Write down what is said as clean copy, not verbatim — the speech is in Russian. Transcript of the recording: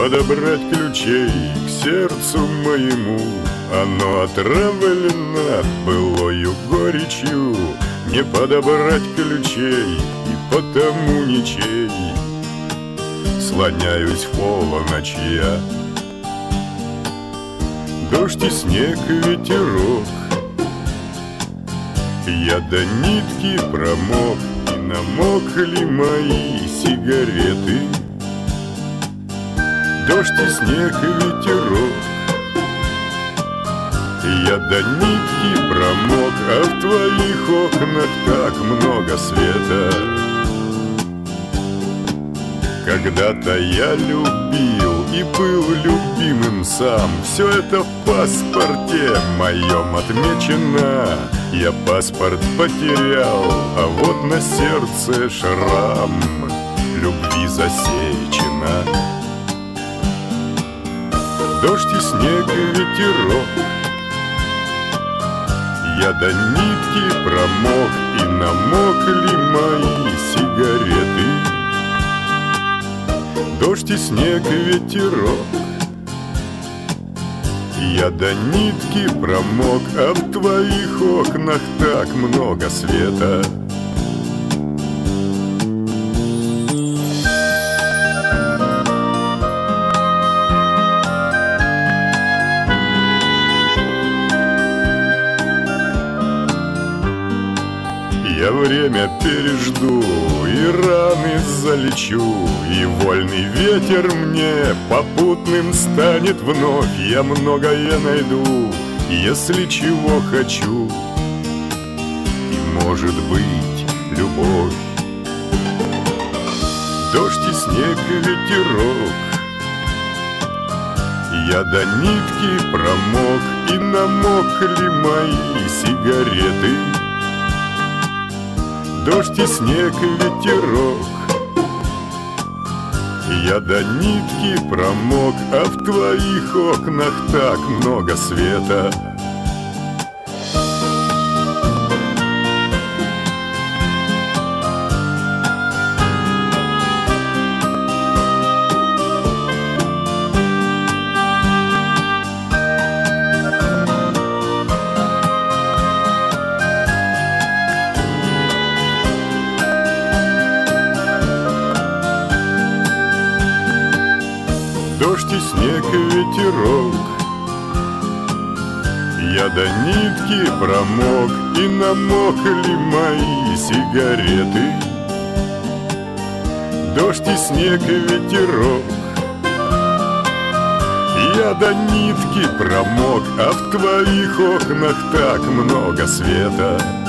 подобрать ключей к сердцу моему. Оно отравлено былою горечью, не подобрать ключей, и потому ничей. Слоняюсь в полночь я, дождь и снег, ветерок. Я до нитки промок, и намокли мои сигареты. Дождь и снег, ветерок. Я до нитки промок, а в твоих окнах так много света. Когда-то я любил и был любимым сам. Все это в паспорте моем отмечено. Я паспорт потерял, а вот на сердце шрам любви засечена. Дождь и снег, ветерок. Я до нитки промок, и намокли мои сигареты. Дождь и снег, ветерок. Я до нитки промок, а в твоих окнах так много света. Я время пережду и раны залечу, и вольный ветер мне попутным станет вновь. Я многое найду, если чего хочу, и может быть любовь. Дождь и снег, ветерок. Я до нитки промок, и намокли мои сигареты. Дождь и снег, ветерок. Я до нитки промок, а в твоих окнах так много света. Дождь и снег, ветерок. Я до нитки промок, и намокли мои сигареты. Дождь и снег, ветерок. Я до нитки промок, а в твоих окнах так много света.